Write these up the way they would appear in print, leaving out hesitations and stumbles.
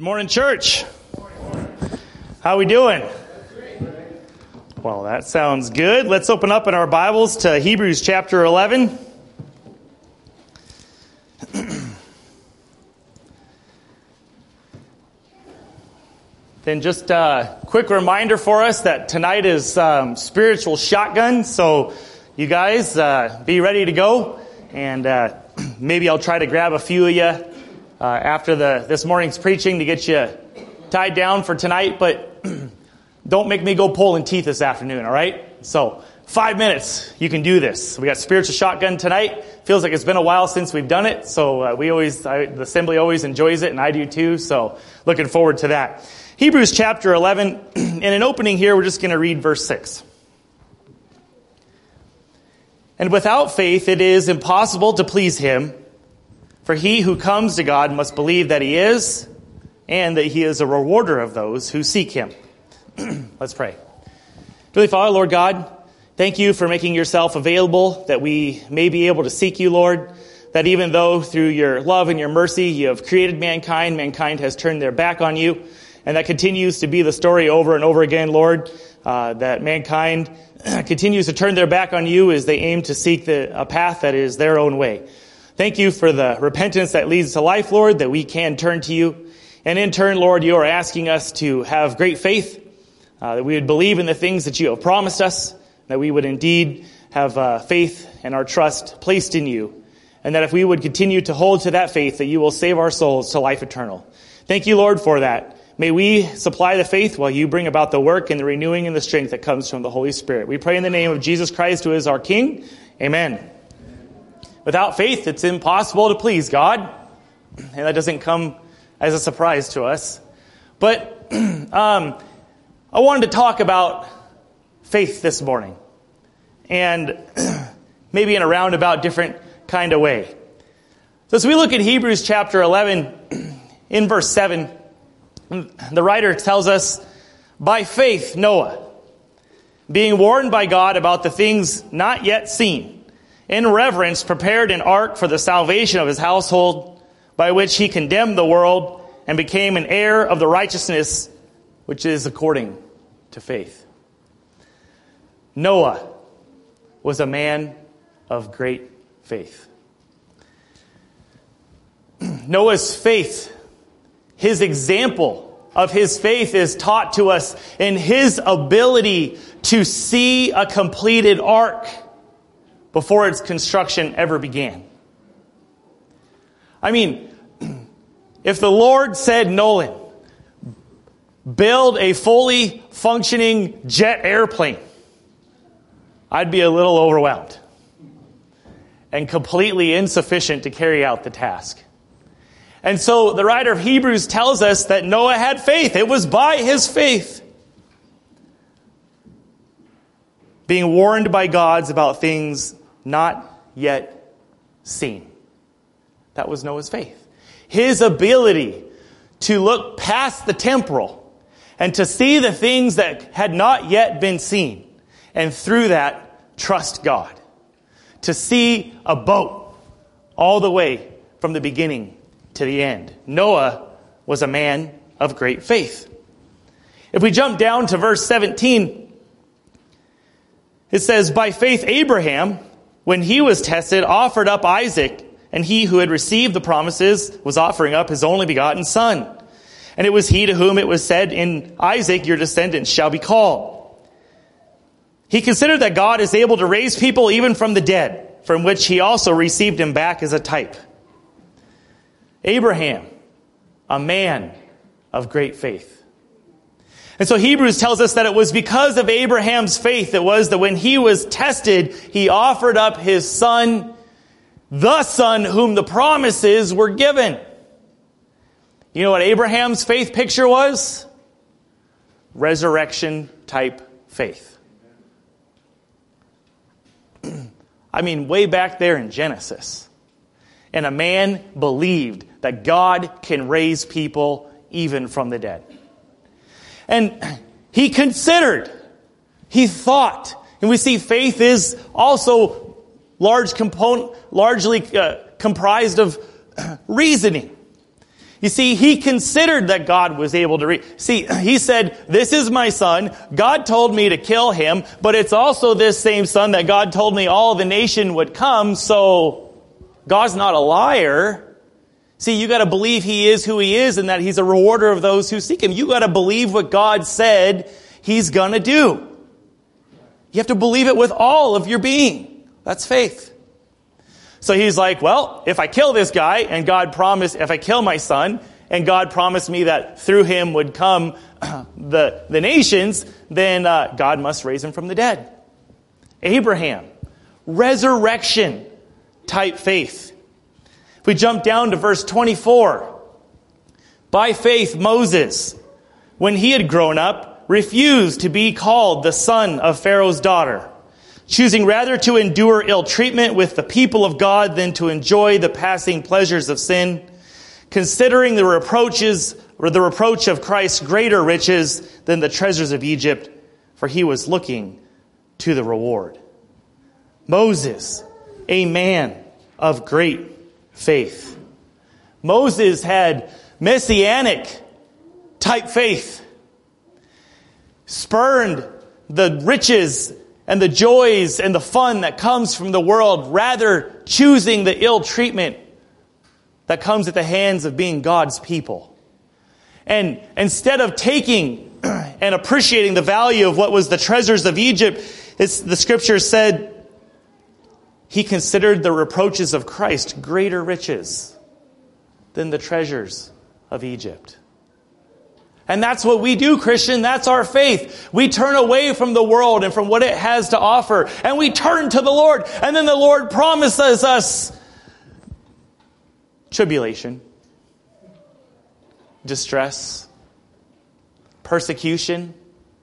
Morning, church. How we doing? Well, that sounds good. Let's open up in our Bibles to Hebrews chapter 11. Then just a quick reminder for us that tonight is spiritual shotgun. So you guys be ready to go. And maybe I'll try to grab a few of you after this morning's preaching to get you tied down for tonight. But don't make me go pulling teeth this afternoon, all right? So 5 minutes, you can do this. We got spiritual shotgun tonight. Feels like it's been a while since we've done it. So the assembly always enjoys it, and I do too. So looking forward to that. Hebrews chapter 11, in an opening here, we're just going to read verse 6. And without faith, it is impossible to please him. For he who comes to God must believe that he is, and that he is a rewarder of those who seek him. Let's pray. Heavenly Father, Lord God, thank you for making yourself available, that we may be able to seek you, Lord. That even though through your love and your mercy you have created mankind, mankind has turned their back on you. And that continues to be the story over and over again, Lord, that mankind continues to turn their back on you as they aim to seek a path that is their own way. Thank you for the repentance that leads to life, Lord, that we can turn to you. And in turn, Lord, you are asking us to have great faith, that we would believe in the things that you have promised us, that we would indeed have faith and our trust placed in you, and that if we would continue to hold to that faith, that you will save our souls to life eternal. Thank you, Lord, for that. May we supply the faith while you bring about the work and the renewing and the strength that comes from the Holy Spirit. We pray in the name of Jesus Christ, who is our King. Amen. Without faith, it's impossible to please God. And that doesn't come as a surprise to us. But I wanted to talk about faith this morning. And maybe in a roundabout different kind of way. So as we look at Hebrews chapter 11, in verse 7, the writer tells us, by faith Noah, being warned by God about the things not yet seen, in reverence prepared an ark for the salvation of his household, by which he condemned the world and became an heir of the righteousness which is according to faith. Noah was a man of great faith. Noah's faith, his example of his faith, is taught to us in his ability to see a completed ark before its construction ever began. I mean, if the Lord said, Nolan, build a fully functioning jet airplane, I'd be a little overwhelmed and completely insufficient to carry out the task. And so the writer of Hebrews tells us that Noah had faith. It was by his faith. Being warned by God about things not yet seen. That was Noah's faith. His ability to look past the temporal and to see the things that had not yet been seen. And through that, trust God. To see a boat all the way from the beginning to the end. Noah was a man of great faith. If we jump down to verse 17, it says, by faith Abraham, when he was tested, offered up Isaac, and he who had received the promises was offering up his only begotten son. And it was he to whom it was said, in Isaac your descendants shall be called. He considered that God is able to raise people even from the dead, from which he also received him back as a type. Abraham, a man of great faith. And so Hebrews tells us that it was because of Abraham's faith it was that when he was tested, he offered up his son, the son whom the promises were given. You know what Abraham's faith picture was? Resurrection type faith. I mean, way back there in Genesis. And a man believed that God can raise people even from the dead. And he considered, he thought, and we see faith is also largely comprised of reasoning. You see, he considered that God was able to see, he said, this is my son. God told me to kill him, but it's also this same son that God told me all the nation would come, so God's not a liar. See, you got to believe he is who he is and that he's a rewarder of those who seek him. You got to believe what God said he's going to do. You have to believe it with all of your being. That's faith. So he's like, well, if I kill this guy and God promised, if I kill my son and God promised me that through him would come the nations, then God must raise him from the dead. Abraham, resurrection type faith. If we jump down to verse 24, by faith Moses, when he had grown up, refused to be called the son of Pharaoh's daughter, choosing rather to endure ill treatment with the people of God than to enjoy the passing pleasures of sin, considering the reproach of Christ's greater riches than the treasures of Egypt, for he was looking to the reward. Moses, a man of great faith. Moses had messianic type faith, spurned the riches and the joys and the fun that comes from the world, rather choosing the ill treatment that comes at the hands of being God's people. And instead of taking and appreciating the value of what was the treasures of Egypt, the scripture said he considered the reproaches of Christ greater riches than the treasures of Egypt. And that's what we do, Christian. That's our faith. We turn away from the world and from what it has to offer, and we turn to the Lord. And then the Lord promises us tribulation, distress, persecution.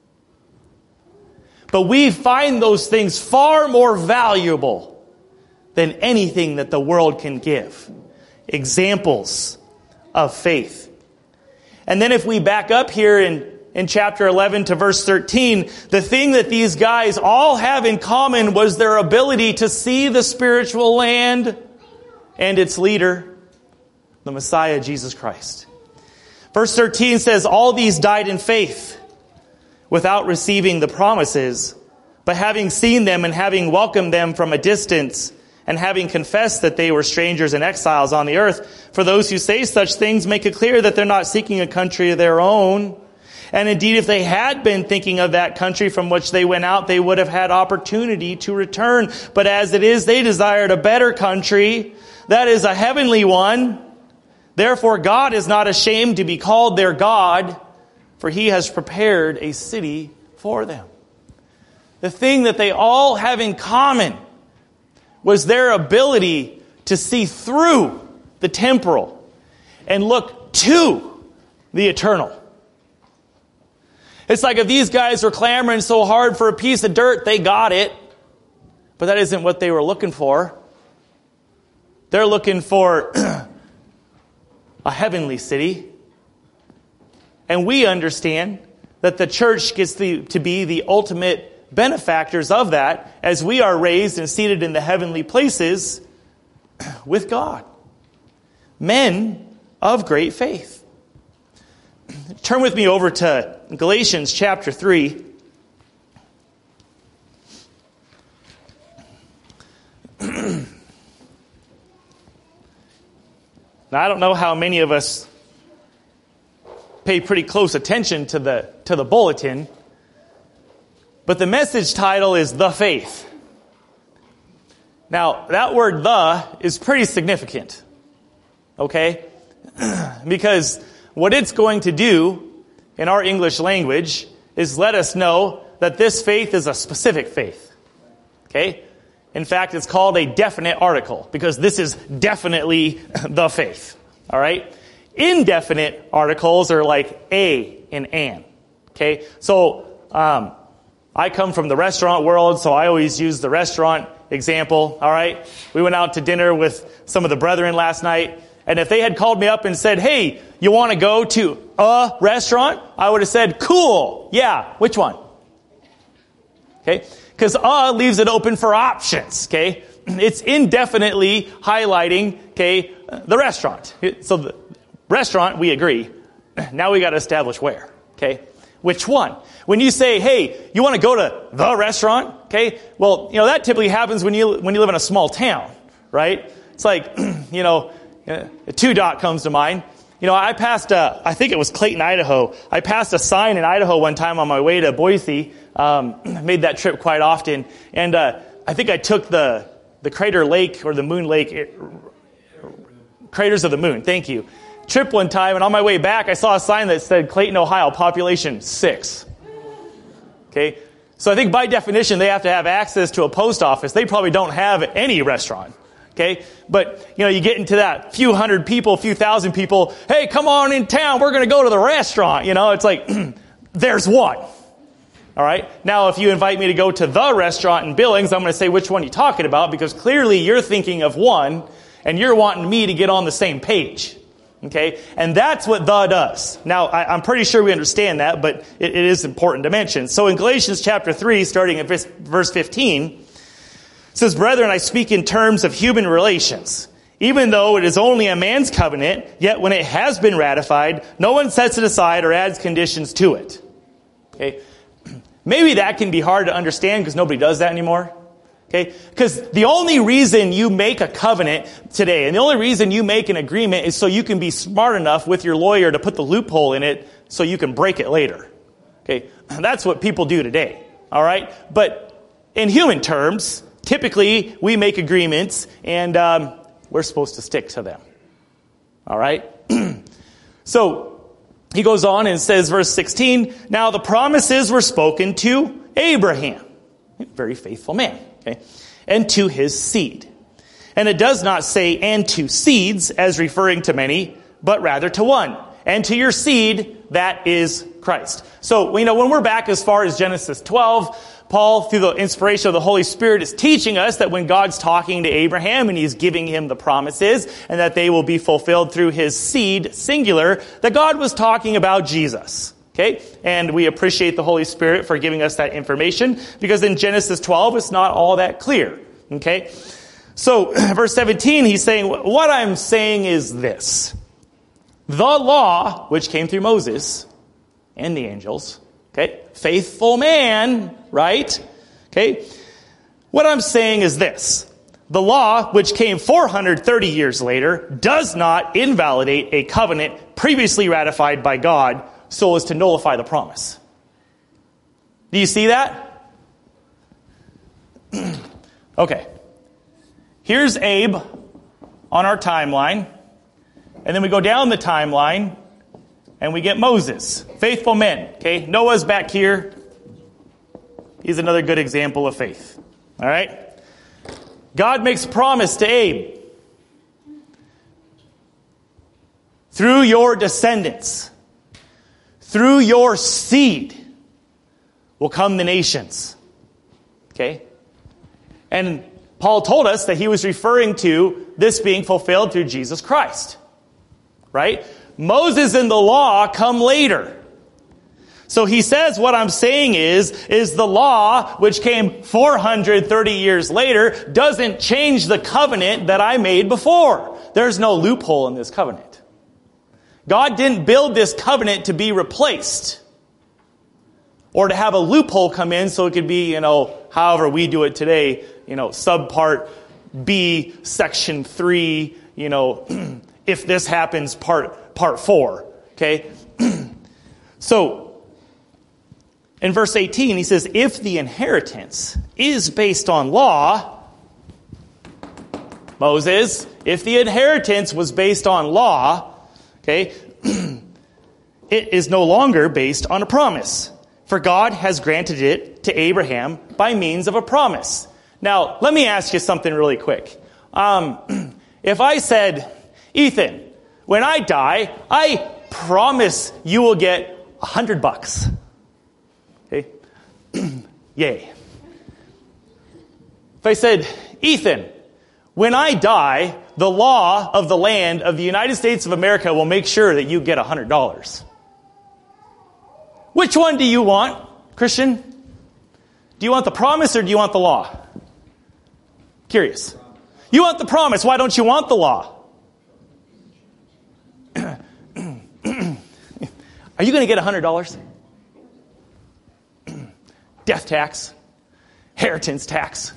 But we find those things far more valuable than anything that the world can give. Examples of faith. And then if we back up here in chapter 11 to verse 13, the thing that these guys all have in common was their ability to see the spiritual land and its leader, the Messiah, Jesus Christ. Verse 13 says, all these died in faith without receiving the promises, but having seen them and having welcomed them from a distance, and having confessed that they were strangers and exiles on the earth. For those who say such things make it clear that they're not seeking a country of their own. And indeed, if they had been thinking of that country from which they went out, they would have had opportunity to return. But as it is, they desired a better country, that is a heavenly one. Therefore, God is not ashamed to be called their God, for he has prepared a city for them. The thing that they all have in common was their ability to see through the temporal and look to the eternal. It's like if these guys were clamoring so hard for a piece of dirt, they got it. But that isn't what they were looking for. They're looking for a heavenly city. And we understand that the church gets to be the ultimate benefactors of that as we are raised and seated in the heavenly places with God. Men of great faith. Turn with me over to Galatians chapter 3. Now, I don't know how many of us pay pretty close attention to the bulletin, but the message title is The Faith. Now, that word "the" is pretty significant, okay? Because what it's going to do in our English language is let us know that this faith is a specific faith, okay? In fact, it's called a definite article because this is definitely the faith, all right? Indefinite articles are like a and an, okay? So, I come from the restaurant world, so I always use the restaurant example, all right? We went out to dinner with some of the brethren last night, and if they had called me up and said, hey, you want to go to a restaurant? I would have said, cool, yeah, which one? Okay? Because leaves it open for options, okay? It's indefinitely highlighting, okay, the restaurant. So Restaurant, we agree. Now we got to establish where. Okay? Which one? When you say, hey, you want to go to the restaurant? Okay? Well, that typically happens when you live in a small town, right? It's like, Two Dot comes to mind. I passed, I think it was Clayton, Idaho. I passed a sign in Idaho one time on my way to Boise. Made that trip quite often. And I think I took the Crater Lake or the Moon Lake, Craters of the Moon, thank you. Trip one time, and on my way back, I saw a sign that said Clayton, Ohio, population 6. Okay? So I think by definition, they have to have access to a post office. They probably don't have any restaurant. Okay? But, you get into that few hundred people, few thousand people. Hey, come on in town. We're going to go to the restaurant. It's like, there's one. All right? Now, if you invite me to go to the restaurant in Billings, I'm going to say which one you're talking about, because clearly you're thinking of one, and you're wanting me to get on the same page. Okay? And that's what the does. Now, I'm pretty sure we understand that, but it is important to mention. So in Galatians chapter 3, starting at verse 15, it says, "Brethren, I speak in terms of human relations. Even though it is only a man's covenant, yet when it has been ratified, no one sets it aside or adds conditions to it." Okay? Maybe that can be hard to understand because nobody does that anymore. Okay? Because the only reason you make a covenant today, and the only reason you make an agreement, is so you can be smart enough with your lawyer to put the loophole in it so you can break it later. Okay? That's what people do today. All right? But in human terms, typically we make agreements and we're supposed to stick to them. All right? So he goes on and says, verse 16, "Now the promises were spoken to Abraham." Very faithful man. Okay, "and to his seed." And it does not say "and to seeds" as referring to many, but rather to one. "And to your seed," that is Christ. So, when we're back as far as Genesis 12, Paul, through the inspiration of the Holy Spirit, is teaching us that when God's talking to Abraham and he's giving him the promises and that they will be fulfilled through his seed, singular, that God was talking about Jesus. Okay? And we appreciate the Holy Spirit for giving us that information, because in Genesis 12, it's not all that clear. Okay? So, verse 17, he's saying, what I'm saying is this. The law, which came through Moses and the angels, okay? Faithful man, right? Okay? What I'm saying is this. The law, which came 430 years later, does not invalidate a covenant previously ratified by God so as to nullify the promise. Do you see that? Okay. Here's Abe on our timeline. And then we go down the timeline and we get Moses. Faithful men. Okay. Noah's back here. He's another good example of faith. All right. God makes a promise to Abe. Through your descendants, through your seed will come the nations. Okay? And Paul told us that he was referring to this being fulfilled through Jesus Christ. Right? Moses and the law come later. So he says what I'm saying is the law, which came 430 years later, doesn't change the covenant that I made before. There's no loophole in this covenant. God didn't build this covenant to be replaced or to have a loophole come in so it could be, however we do it today, subpart B, section 3, if this happens, part 4. Okay? So, in verse 18, he says, if the inheritance is based on law, Moses, if the inheritance was based on law, okay, it is no longer based on a promise. For God has granted it to Abraham by means of a promise. Now, let me ask you something really quick. If I said, Ethan, when I die, I promise you will get $100. Okay? Yay. If I said, Ethan, when I die, the law of the land of the United States of America will make sure that you get $100. Which one do you want, Christian? Do you want the promise or do you want the law? Curious. You want the promise. Why don't you want the law? Are you going to get $100? Death tax, inheritance tax.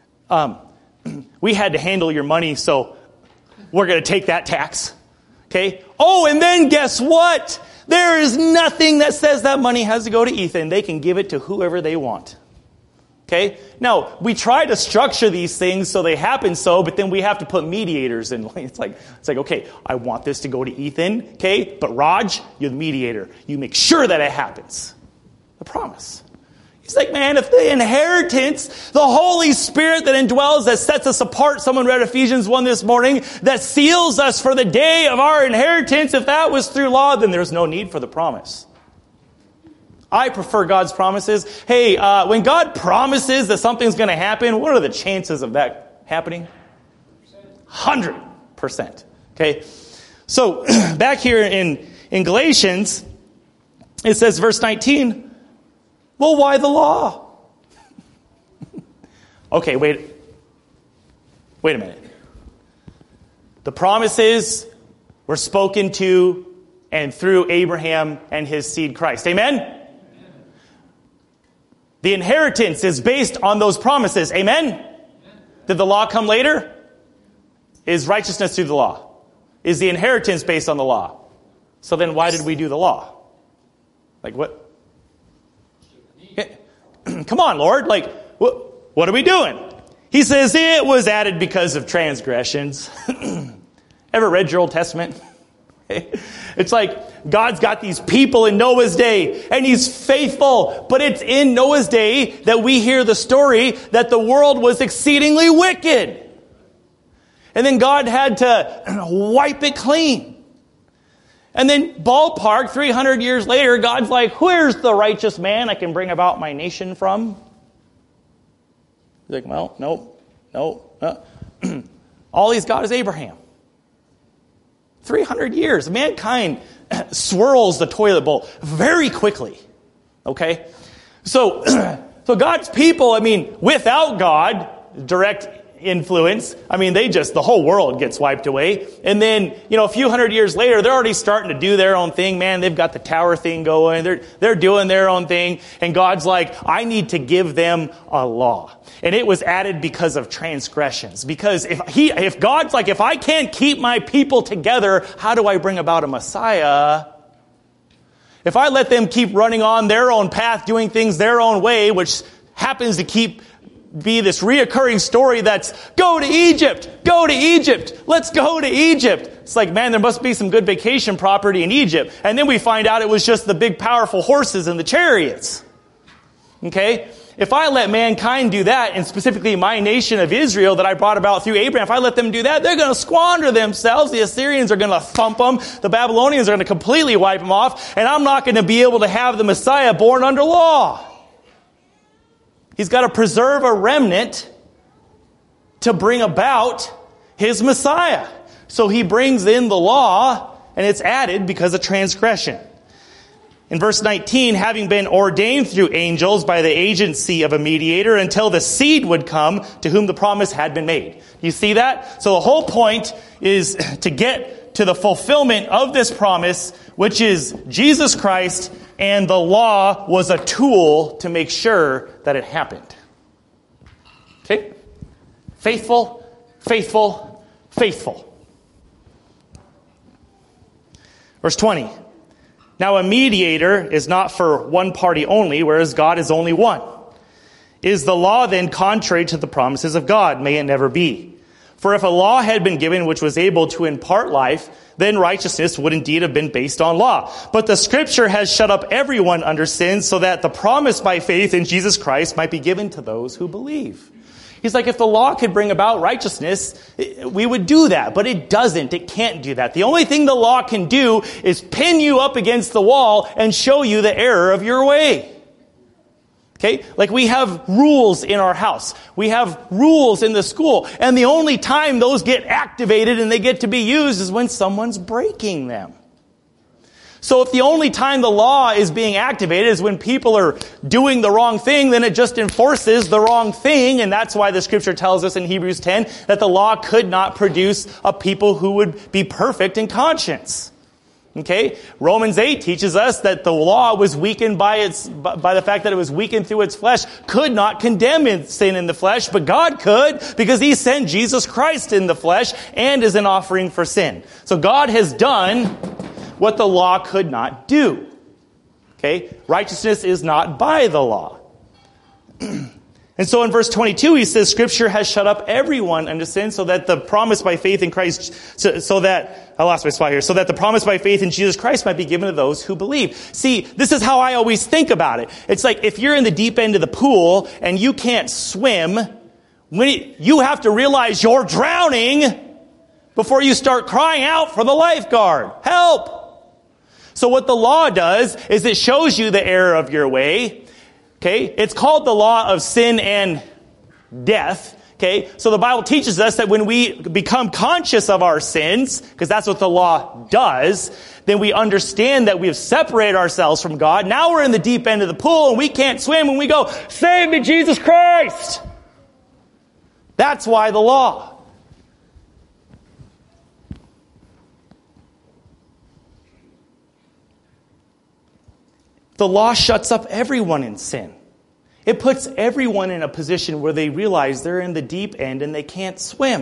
We had to handle your money, so we're going to take that tax. Okay? Oh, and then guess what? There is nothing that says that money has to go to Ethan. They can give it to whoever they want. Okay? Now, we try to structure these things so they happen so, but then we have to put mediators in. It's like, okay, I want this to go to Ethan, okay? But Raj, you're the mediator. You make sure that it happens. The promise. He's like, man, if the inheritance, the Holy Spirit that indwells, that sets us apart, someone read Ephesians 1 this morning, that seals us for the day of our inheritance, if that was through law, then there's no need for the promise. I prefer God's promises. Hey, when God promises that something's going to happen, what are the chances of that happening? 100%. Okay? So, back here in Galatians, it says, verse 19, well, why the law? Okay, wait a minute. The promises were spoken to and through Abraham and his seed Christ. Amen? The inheritance is based on those promises. Amen? Did the law come later? Is righteousness through the law? Is the inheritance based on the law? So then why did we do the law? Like what? Come on, Lord. Like, what are we doing? He says it was added because of transgressions. Ever read your Old Testament? It's like God's got these people in Noah's day, and he's faithful. But it's in Noah's day that we hear the story that the world was exceedingly wicked. And then God had to wipe it clean. And then ballpark, 300 years later, God's like, where's the righteous man I can bring about my nation from? He's like, well, no. All he's got is Abraham. 300 years. Mankind swirls the toilet bowl very quickly. Okay? So God's people, without God, direct influence, the whole world gets wiped away. And then, a few hundred years later, they're already starting to do their own thing. Man, they've got the tower thing going. They're doing their own thing. And God's like, I need to give them a law. And it was added because of transgressions. Because if God's like, if I can't keep my people together, how do I bring about a Messiah? If I let them keep running on their own path, doing things their own way, which happens to be this reoccurring story that's, go to Egypt, let's go to Egypt. It's like, man, there must be some good vacation property in Egypt. And then we find out it was just the big powerful horses and the chariots. Okay? If I let mankind do that, and specifically my nation of Israel that I brought about through Abraham, if I let them do that, they're going to squander themselves. The Assyrians are going to thump them. The Babylonians are going to completely wipe them off. And I'm not going to be able to have the Messiah born under law. He's got to preserve a remnant to bring about his Messiah. So he brings in the law, and it's added because of transgression. In verse 19, having been ordained through angels by the agency of a mediator until the seed would come to whom the promise had been made. You see that? So the whole point is to get to the fulfillment of this promise, which is Jesus Christ, and the law was a tool to make sure that it happened. Okay? Faithful, faithful, faithful. Verse 20. Now a mediator is not for one party only, whereas God is only one. Is the law then contrary to the promises of God? May it never be. For if a law had been given which was able to impart life, then righteousness would indeed have been based on law. But the Scripture has shut up everyone under sin, so that the promise by faith in Jesus Christ might be given to those who believe. He's like, if the law could bring about righteousness, we would do that. But it doesn't. It can't do that. The only thing the law can do is pin you up against the wall and show you the error of your way. Okay? Like we have rules in our house. We have rules in the school. And the only time those get activated and they get to be used is when someone's breaking them. So if the only time the law is being activated is when people are doing the wrong thing, then it just enforces the wrong thing. And that's why the Scripture tells us in Hebrews 10 that the law could not produce a people who would be perfect in conscience. Okay? Romans 8 teaches us that the law was weakened by the fact that it was weakened through its flesh, could not condemn sin in the flesh, but God could because he sent Jesus Christ in the flesh and is an offering for sin. So God has done what the law could not do. Okay? Righteousness is not by the law. And so in verse 22, he says, Scripture has shut up everyone unto sin so that the promise by faith in Christ, so that the promise by faith in Jesus Christ might be given to those who believe. See, this is how I always think about it. It's like if you're in the deep end of the pool and you can't swim, you have to realize you're drowning before you start crying out for the lifeguard. Help! So what the law does is it shows you the error of your way. Okay, it's called the law of sin and death. Okay, so the Bible teaches us that when we become conscious of our sins, because that's what the law does, then we understand that we have separated ourselves from God. Now we're in the deep end of the pool and we can't swim and we go, "Save me, Jesus Christ!" That's why the law. The law shuts up everyone in sin. It puts everyone in a position where they realize they're in the deep end and they can't swim.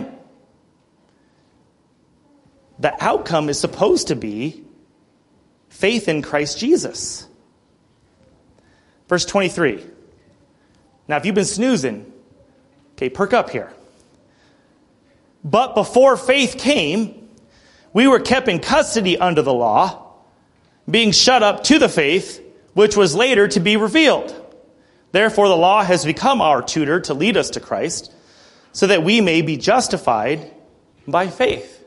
The outcome is supposed to be faith in Christ Jesus. Verse 23. Now, if you've been snoozing, okay, perk up here. But before faith came, we were kept in custody under the law, being shut up to the faith, which was later to be revealed. Therefore, the law has become our tutor to lead us to Christ, so that we may be justified by faith.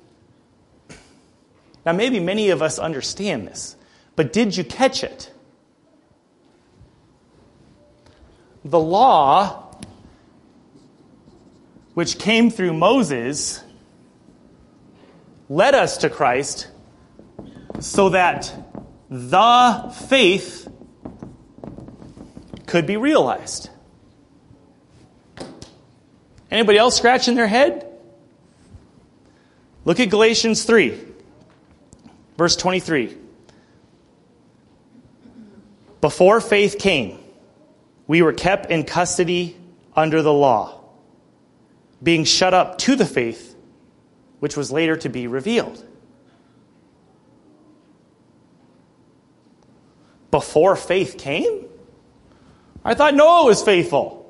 Now, maybe many of us understand this, but did you catch it? The law, which came through Moses, led us to Christ so that the faith could be realized. Anybody else scratching their head? Look at Galatians 3, verse 23. Before faith came, we were kept in custody under the law, being shut up to the faith, which was later to be revealed. Before faith came? I thought Noah was faithful.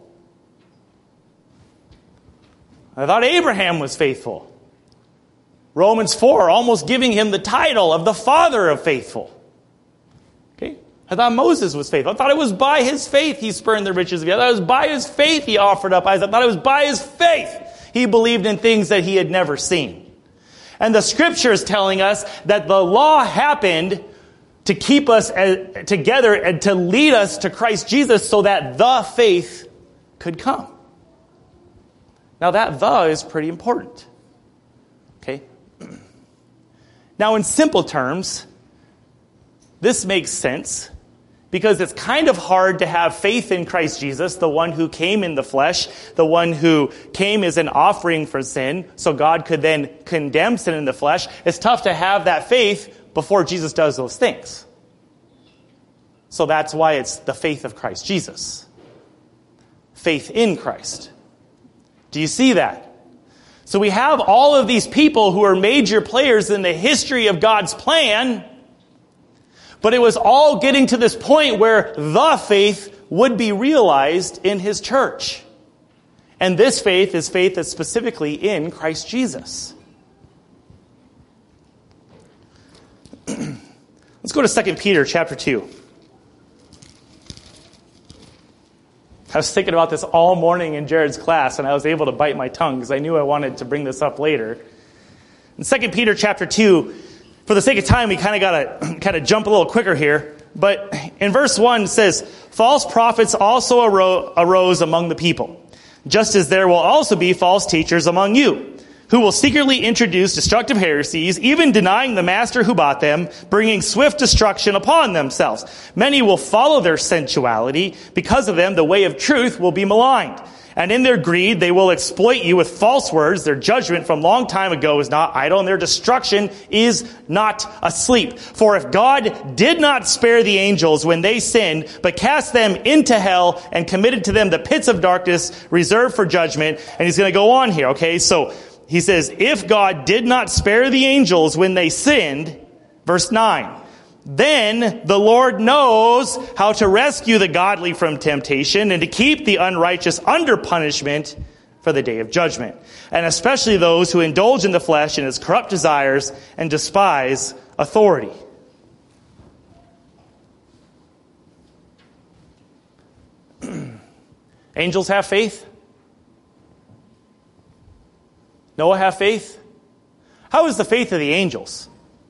I thought Abraham was faithful. Romans 4, almost giving him the title of the father of faithful. Okay? I thought Moses was faithful. I thought it was by his faith he spurned the riches of the other. I thought it was by his faith he offered up Isaac. I thought it was by his faith he believed in things that he had never seen. And the scripture is telling us that the law happened to keep us together and to lead us to Christ Jesus so that the faith could come. Now that "the" is pretty important. Okay? Now in simple terms, this makes sense because it's kind of hard to have faith in Christ Jesus, the one who came in the flesh, the one who came as an offering for sin, so God could then condemn sin in the flesh. It's tough to have that faith before Jesus does those things. So that's why it's the faith of Christ Jesus. Faith in Christ. Do you see that? So we have all of these people who are major players in the history of God's plan, but it was all getting to this point where the faith would be realized in his church. And this faith is faith that's specifically in Christ Jesus. Let's go to 2 Peter chapter 2. I was thinking about this all morning in Jared's class, and I was able to bite my tongue because I knew I wanted to bring this up later. In 2 Peter chapter 2, for the sake of time, we kind of jump a little quicker here. But in verse 1 it says, "False prophets also arose among the people, just as there will also be false teachers among you, who will secretly introduce destructive heresies, even denying the master who bought them, bringing swift destruction upon themselves. Many will follow their sensuality. Because of them, the way of truth will be maligned. And in their greed, they will exploit you with false words. Their judgment from long time ago is not idle, and their destruction is not asleep. For if God did not spare the angels when they sinned, but cast them into hell and committed to them the pits of darkness reserved for judgment. And he's going to go on here, okay? So he says, if God did not spare the angels when they sinned, verse 9, then the Lord knows how to rescue the godly from temptation and to keep the unrighteous under punishment for the day of judgment, and especially those who indulge in the flesh and its corrupt desires and despise authority. Angels have faith? Noah have faith? How is the faith of the angels?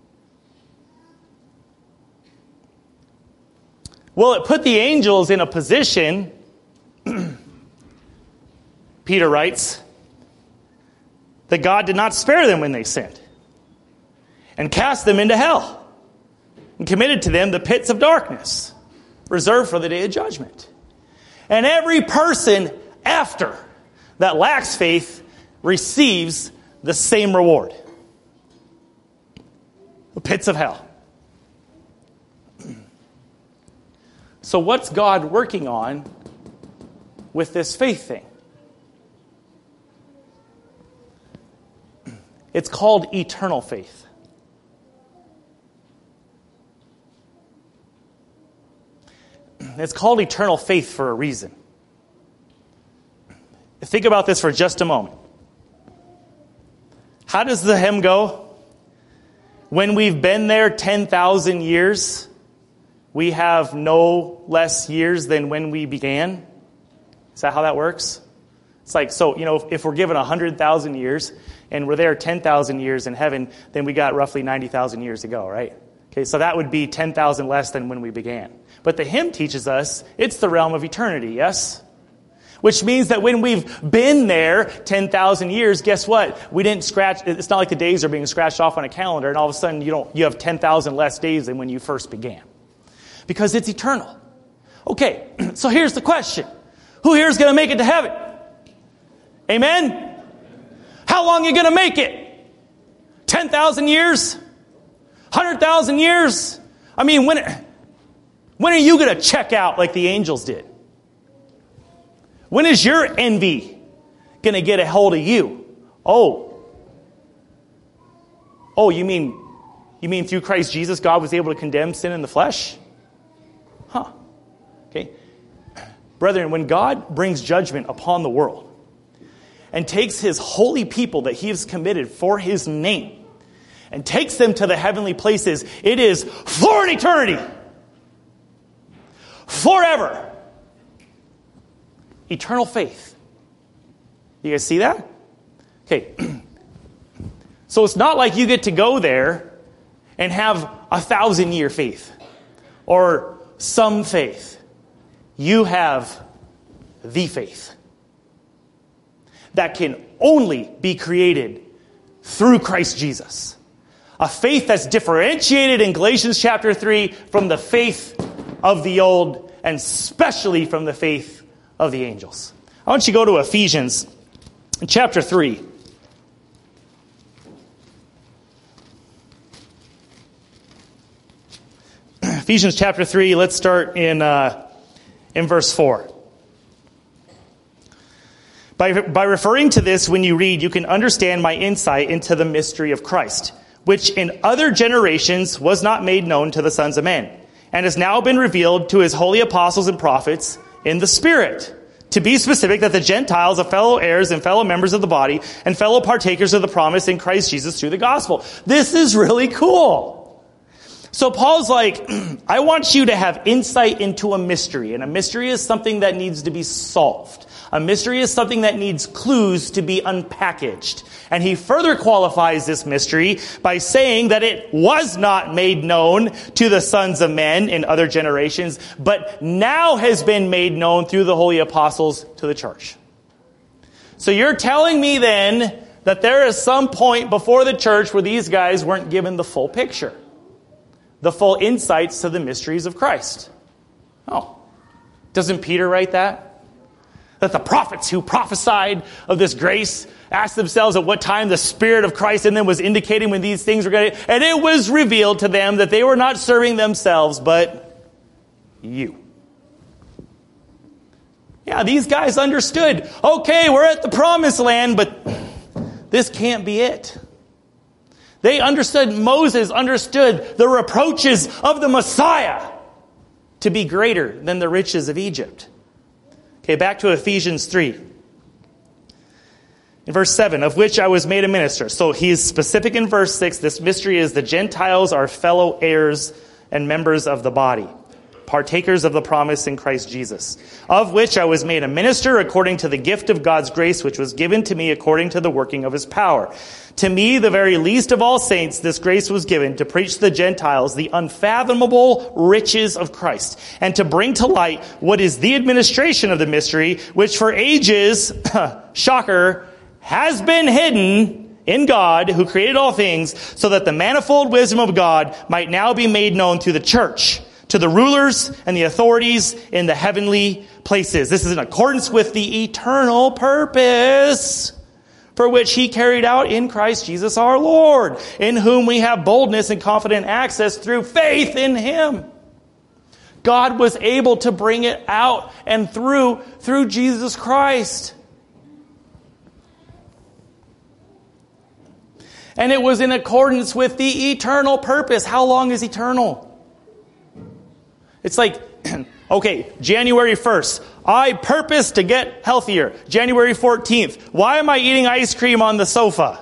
Well, it put the angels in a position, Peter writes, that God did not spare them when they sinned, and cast them into hell, and committed to them the pits of darkness, reserved for the day of judgment. And every person after that lacks faith receives the same reward. The pits of hell. So what's God working on with this faith thing? It's called eternal faith. It's called eternal faith for a reason. Think about this for just a moment. How does the hymn go? When we've been there 10,000 years, we have no less years than when we began. Is that how that works? It's like, so, if we're given 100,000 years and we're there 10,000 years in heaven, then we got roughly 90,000 years to go, right? Okay, so that would be 10,000 less than when we began. But the hymn teaches us it's the realm of eternity, yes? Which means that when we've been there 10,000 years, guess what? We didn't scratch, it's not like the days are being scratched off on a calendar and all of a sudden you have 10,000 less days than when you first began. Because it's eternal. Okay, so here's the question. Who here is going to make it to heaven? Amen? How long are you going to make it? 10,000 years? 100,000 years? I mean, when are you going to check out like the angels did? When is your envy going to get a hold of you? Oh, you mean through Christ Jesus, God was able to condemn sin in the flesh? Huh. Okay. Brethren, when God brings judgment upon the world and takes his holy people that he has committed for his name and takes them to the heavenly places, it is for an eternity. Forever. Eternal faith. You guys see that? Okay. So it's not like you get to go there and have 1,000-year faith or some faith. You have the faith that can only be created through Christ Jesus. A faith that's differentiated in Galatians chapter 3 from the faith of the old and especially from the faith of the angels. I want you to go to Ephesians chapter 3. Ephesians chapter 3, let's start in verse 4. By referring to this when you read, you can understand my insight into the mystery of Christ, which in other generations was not made known to the sons of men, and has now been revealed to his holy apostles and prophets in the Spirit. To be specific, that the Gentiles are fellow heirs and fellow members of the body and fellow partakers of the promise in Christ Jesus through the gospel. This is really cool. So Paul's like, I want you to have insight into a mystery. And a mystery is something that needs to be solved. A mystery is something that needs clues to be unpackaged. And he further qualifies this mystery by saying that it was not made known to the sons of men in other generations, but now has been made known through the holy apostles to the church. So you're telling me then that there is some point before the church where these guys weren't given the full picture, the full insights to the mysteries of Christ. Oh, doesn't Peter write that? That the prophets who prophesied of this grace asked themselves at what time the Spirit of Christ in them was indicating when these things were going to... And it was revealed to them that they were not serving themselves, but you. Yeah, these guys understood. Okay, we're at the promised land, but this can't be it. They understood, Moses understood the reproaches of the Messiah to be greater than the riches of Egypt. Okay, back to Ephesians 3. In verse 7, of which I was made a minister. So he's specific in verse 6. This mystery is the Gentiles are fellow heirs and members of the body, partakers of the promise in Christ Jesus, of which I was made a minister according to the gift of God's grace, which was given to me according to the working of his power. To me, the very least of all saints, this grace was given to preach to the Gentiles the unfathomable riches of Christ, and to bring to light what is the administration of the mystery, which for ages, shocker, has been hidden in God, who created all things, so that the manifold wisdom of God might now be made known through the church, to the rulers and the authorities in the heavenly places. This is in accordance with the eternal purpose for which he carried out in Christ Jesus our Lord, in whom we have boldness and confident access through faith in him. God was able to bring it out and through Jesus Christ. And it was in accordance with the eternal purpose. How long is eternal? It's like, okay, January 1st, I purpose to get healthier. January 14th, why am I eating ice cream on the sofa?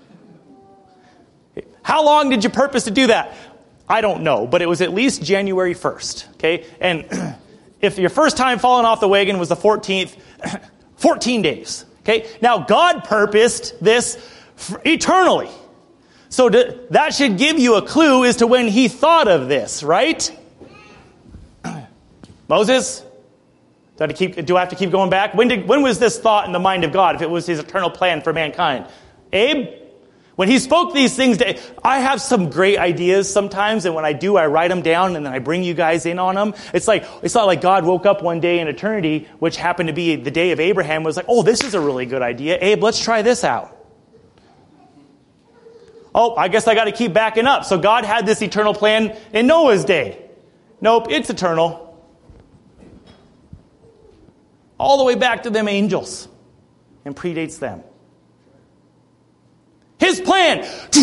How long did you purpose to do that? I don't know, but it was at least January 1st, okay? And if your first time falling off the wagon was the 14th, 14 days, okay? Now, God purposed this eternally. So that should give you a clue as to when he thought of this, right? Moses? Do I have to keep going back? When was this thought in the mind of God, if it was his eternal plan for mankind? Abe? When he spoke these things, I have some great ideas sometimes, and when I do, I write them down, and then I bring you guys in on them. It's not like God woke up one day in eternity, which happened to be the day of Abraham, was like, oh, this is a really good idea. Abe, let's try this out. Oh, I guess I got to keep backing up. So God had this eternal plan in Noah's day. Nope, it's eternal. All the way back to them angels, and predates them. His plan,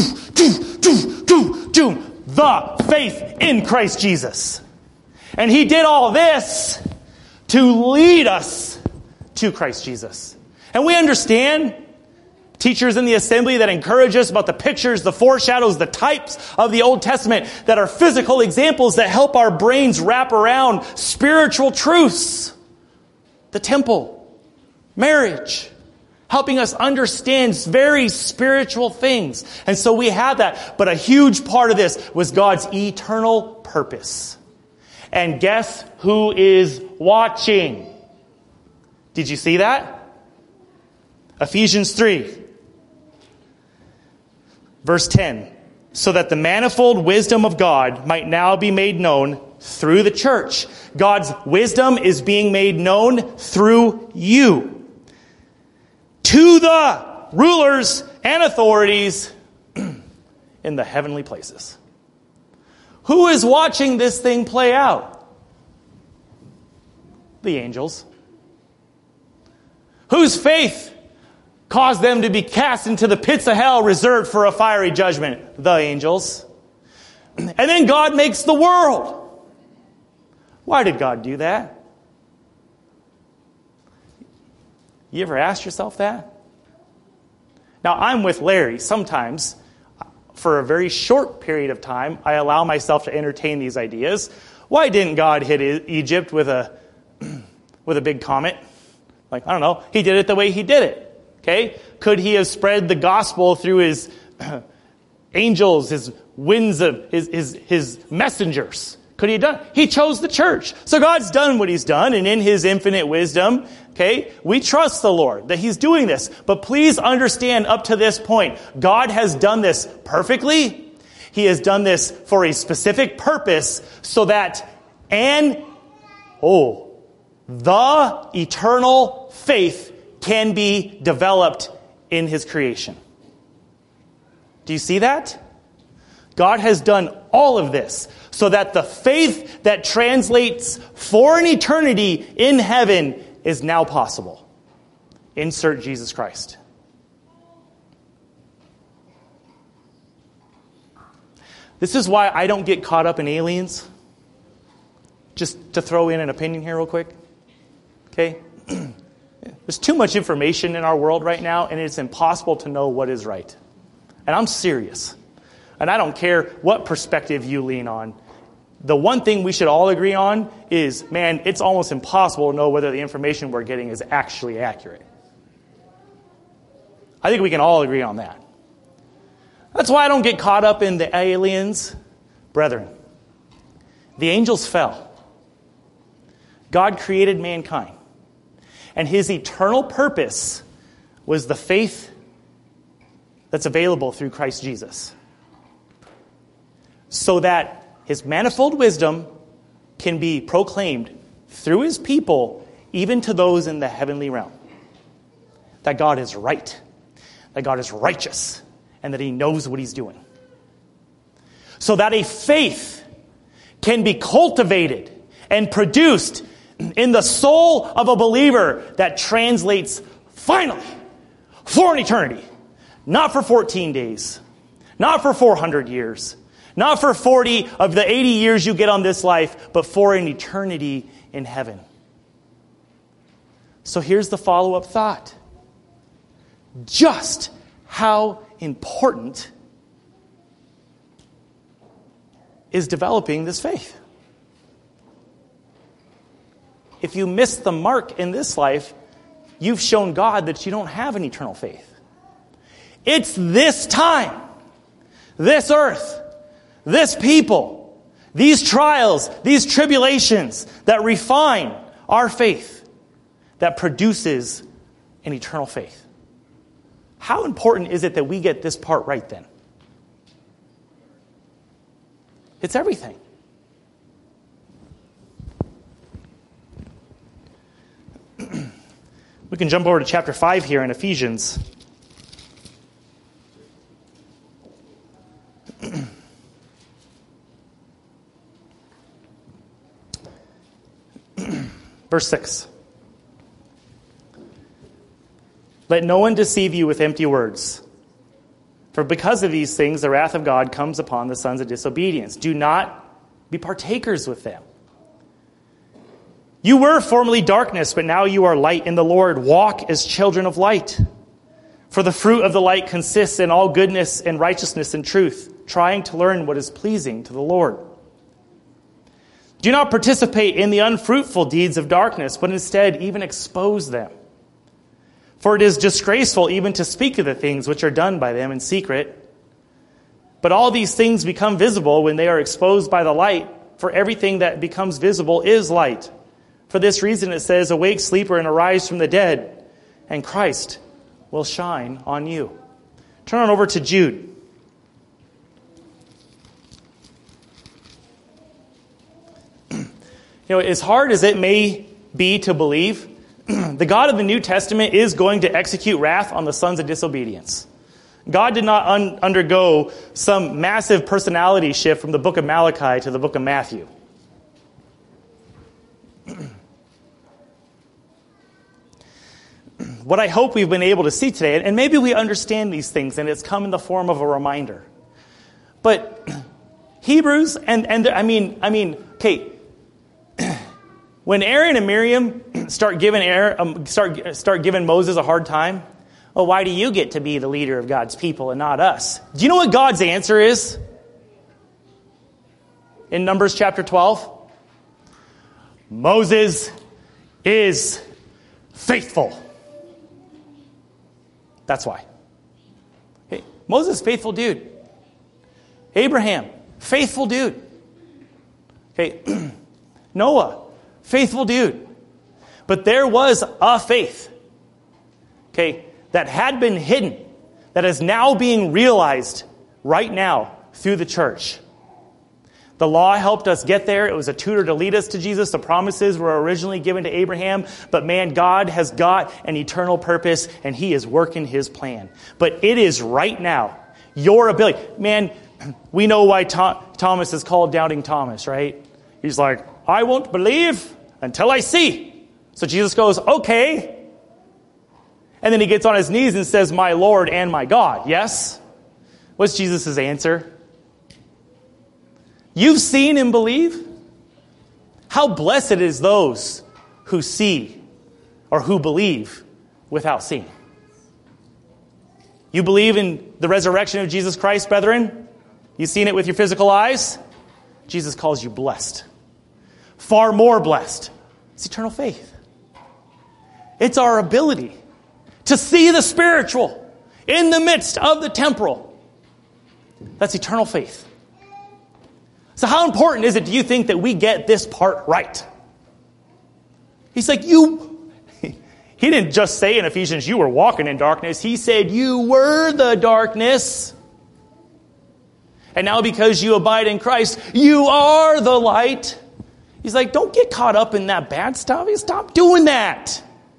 the faith in Christ Jesus. And he did all this to lead us to Christ Jesus. And we understand, teachers in the assembly that encourage us about the pictures, the foreshadows, the types of the Old Testament that are physical examples that help our brains wrap around spiritual truths. The temple, marriage, helping us understand very spiritual things. And so we have that. But a huge part of this was God's eternal purpose. And guess who is watching? Did you see that? Ephesians 3, verse 10. So that the manifold wisdom of God might now be made known through the church. God's wisdom is being made known through you to the rulers and authorities in the heavenly places. Who is watching this thing play out? The angels. Whose faith caused them to be cast into the pits of hell reserved for a fiery judgment? The angels. And then God makes the world. Why did God do that? You ever asked yourself that? Now, I'm with Larry. Sometimes, for a very short period of time, I allow myself to entertain these ideas. Why didn't God hit Egypt with a big comet? Like, I don't know. He did it the way he did it. Okay? Could he have spread the gospel through his angels, his winds of his messengers? Could he have done? He chose the church. So God's done what he's done, and in his infinite wisdom, okay, we trust the Lord that he's doing this. But please understand, up to this point, God has done this perfectly. He has done this for a specific purpose, so that the eternal faith can be developed in his creation. Do you see that? God has done all of this so that the faith that translates for an eternity in heaven is now possible. Insert Jesus Christ. This is why I don't get caught up in aliens. Just to throw in an opinion here real quick. Okay? There's too much information in our world right now, and it's impossible to know what is right. And I'm serious. And I don't care what perspective you lean on. The one thing we should all agree on is, man, it's almost impossible to know whether the information we're getting is actually accurate. I think we can all agree on that. That's why I don't get caught up in the aliens. Brethren, the angels fell. God created mankind. And his eternal purpose was the faith that's available through Christ Jesus. So that his manifold wisdom can be proclaimed through his people, even to those in the heavenly realm. That God is right. That God is righteous. And that he knows what he's doing. So that a faith can be cultivated and produced in the soul of a believer that translates finally for an eternity. Not for 14 days. Not for 400 years. Not for 40 of the 80 years you get on this life, but for an eternity in heaven. So here's the follow-up thought. Just how important is developing this faith? If you miss the mark in this life, you've shown God that you don't have an eternal faith. It's this time, this earth, this people, these trials, these tribulations that refine our faith, that produces an eternal faith. How important is it that we get this part right then? It's everything. We can jump over to chapter 5 here in Ephesians. Verse 6. Let no one deceive you with empty words. For because of these things, the wrath of God comes upon the sons of disobedience. Do not be partakers with them. You were formerly darkness, but now you are light in the Lord. Walk as children of light. For the fruit of the light consists in all goodness and righteousness and truth, trying to learn what is pleasing to the Lord. Do not participate in the unfruitful deeds of darkness, but instead even expose them. For it is disgraceful even to speak of the things which are done by them in secret. But all these things become visible when they are exposed by the light, for everything that becomes visible is light. For this reason it says, awake, sleeper, and arise from the dead, and Christ will shine on you. Turn on over to Jude. As hard as it may be to believe, the God of the New Testament is going to execute wrath on the sons of disobedience. God did not undergo some massive personality shift from the book of Malachi to the book of Matthew. What I hope we've been able to see today, and maybe we understand these things and it's come in the form of a reminder. But Hebrews, okay, when Aaron and Miriam start giving Moses a hard time, well, why do you get to be the leader of God's people and not us? Do you know what God's answer is? In Numbers chapter 12? Moses is faithful. That's why. Hey, Moses, faithful dude. Abraham, faithful dude. Okay, Noah, faithful dude. But there was a faith, okay, that had been hidden, that is now being realized right now through the church. The law helped us get there. It was a tutor to lead us to Jesus. The promises were originally given to Abraham. But man, God has got an eternal purpose, and he is working his plan. But it is right now your ability. Man, we know why Thomas is called Doubting Thomas, right? He's like, I won't believe until I see. So Jesus goes, okay. And then he gets on his knees and says, my Lord and my God. Yes? What's Jesus' answer? You've seen and believe? How blessed is those who see or who believe without seeing. You believe in the resurrection of Jesus Christ, brethren? You've seen it with your physical eyes? Jesus calls you blessed. Far more blessed. It's eternal faith. It's our ability to see the spiritual in the midst of the temporal. That's eternal faith. So how important is it, do you think, that we get this part right? He's like, he didn't just say in Ephesians, you were walking in darkness. He said, you were the darkness. And now because you abide in Christ, you are the light. He's like, don't get caught up in that bad stuff. Stop doing that.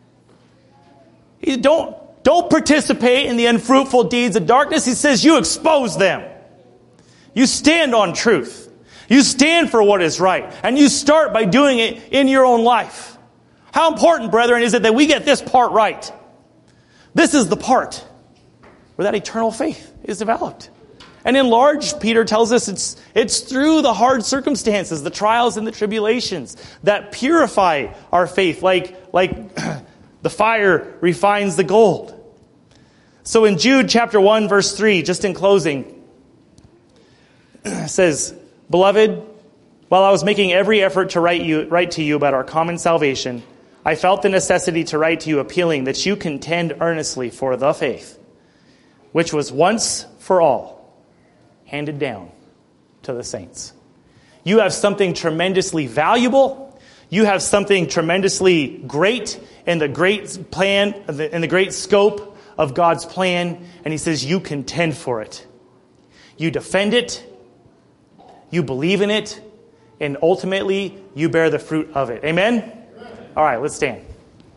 Don't participate in the unfruitful deeds of darkness. He says you expose them. You stand on truth. You stand for what is right. And you start by doing it in your own life. How important, brethren, is it that we get this part right? This is the part where that eternal faith is developed. And in large, Peter tells us it's through the hard circumstances, the trials and the tribulations that purify our faith like the fire refines the gold. So in Jude chapter 1, verse 3, just in closing, it says, Beloved, while I was making every effort to write to you about our common salvation, I felt the necessity to write to you appealing that you contend earnestly for the faith, which was once for all handed down to the saints. You have something tremendously valuable. You have something tremendously great in the great plan, in the great scope of God's plan. And he says you contend for it. You defend it. You believe in it, and ultimately, you bear the fruit of it. Amen? Amen. All right, let's stand.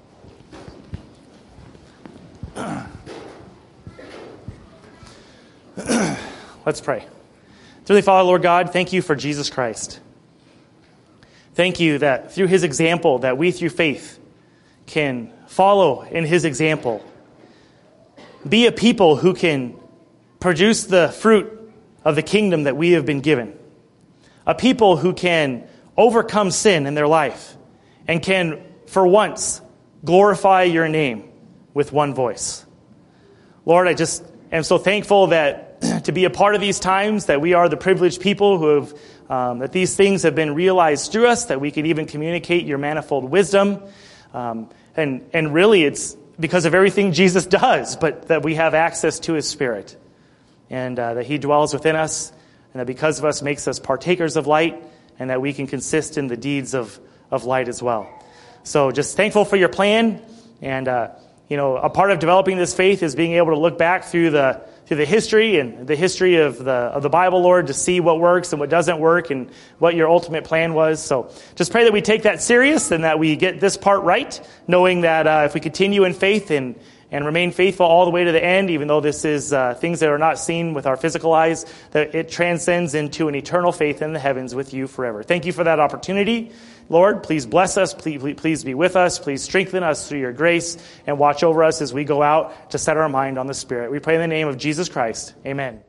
Let's pray. Dearly Father, Lord God, thank you for Jesus Christ. Thank you that through his example, that we through faith can follow in his example. Be a people who can produce the fruit of the kingdom that we have been given. A people who can overcome sin in their life and can, for once, glorify your name with one voice. Lord, I just am so thankful that to be a part of these times, that we are the privileged people who have, that these things have been realized through us, that we can even communicate your manifold wisdom. And really it's because of everything Jesus does, but that we have access to his Spirit and that he dwells within us. And that because of us makes us partakers of light, and that we can consist in the deeds of light as well. So just thankful for your plan. And, a part of developing this faith is being able to look back through the history and the history of the Bible, Lord, to see what works and what doesn't work and what your ultimate plan was. So just pray that we take that serious and that we get this part right, knowing that if we continue in faith and remain faithful all the way to the end, even though this is things that are not seen with our physical eyes, that it transcends into an eternal faith in the heavens with you forever. Thank you for that opportunity. Lord, please bless us. Please be with us. Please strengthen us through your grace and watch over us as we go out to set our mind on the Spirit. We pray in the name of Jesus Christ. Amen.